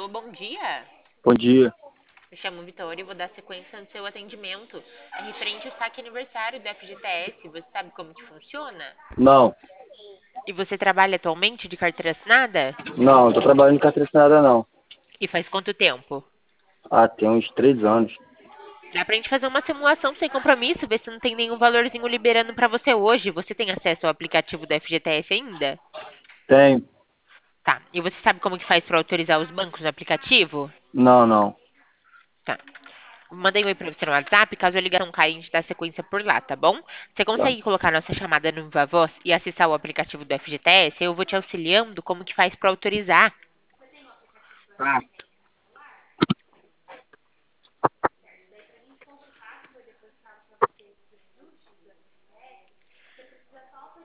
Alô, bom dia. Bom dia. Me chamo Vitória e vou dar sequência no seu atendimento. É referente ao saque aniversário do FGTS. Você sabe como que funciona? Não, E você trabalha atualmente de carteira assinada? não, tô trabalhando em carteira assinada não. E faz quanto tempo? Tem uns 3 anos. Dá pra gente fazer uma simulação sem compromisso, ver se não tem nenhum valorzinho liberando pra você hoje. Você tem acesso ao aplicativo do FGTS ainda? Tenho. Tá. E você sabe como que faz pra autorizar os bancos no aplicativo? Não, não. Tá. Mandei um oi pra você no WhatsApp, caso a ligação caia, a gente dá sequência por lá, tá bom? Você Tá. consegue colocar nossa chamada no Viva Voz e acessar o aplicativo do FGTS? Eu vou te auxiliando como que faz pra autorizar. Tá.